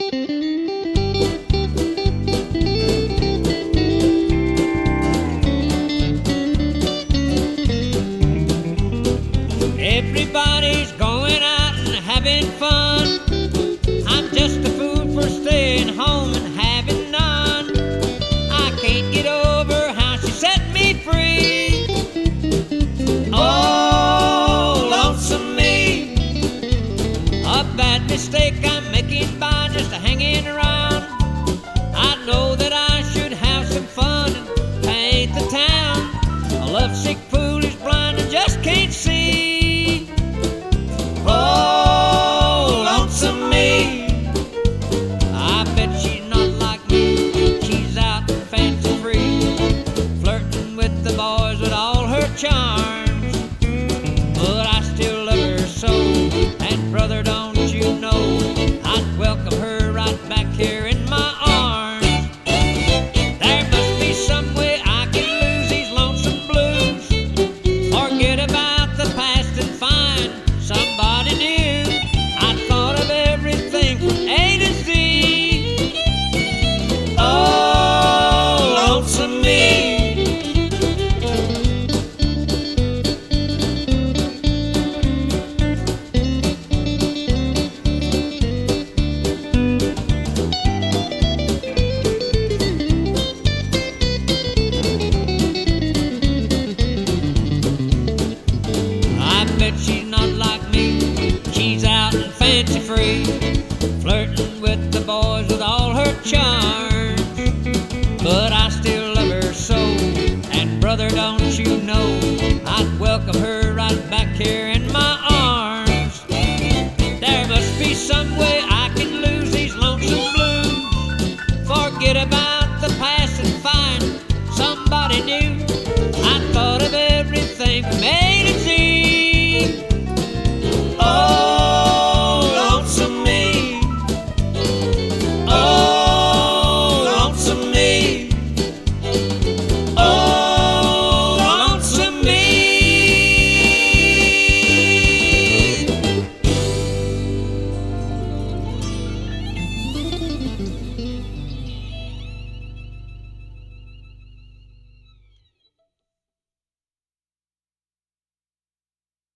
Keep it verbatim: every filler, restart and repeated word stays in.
Everybody's going out and having fun. I'm just a fool for staying home and having none. I can't get over how she set me free. Oh, lonesome me. A bad mistake I'm making by just hanging around. I know that I should have some fun and paint the town. A lovesick fool is blind and just can't see. Oh, lonesome me. I bet she's not like me. She's out and fancy free, flirting with the boys with all her charms. But I still love her so, and brother, don't you know, I'd welcome her right back here in my arms. There must be some way I can lose these lonesome blues, forget about the past and find somebody new. I thought of everything from A to Z. Oh, lonesome me. I bet she's not like me. She's out and fancy free, flirting with the boys with all her charm.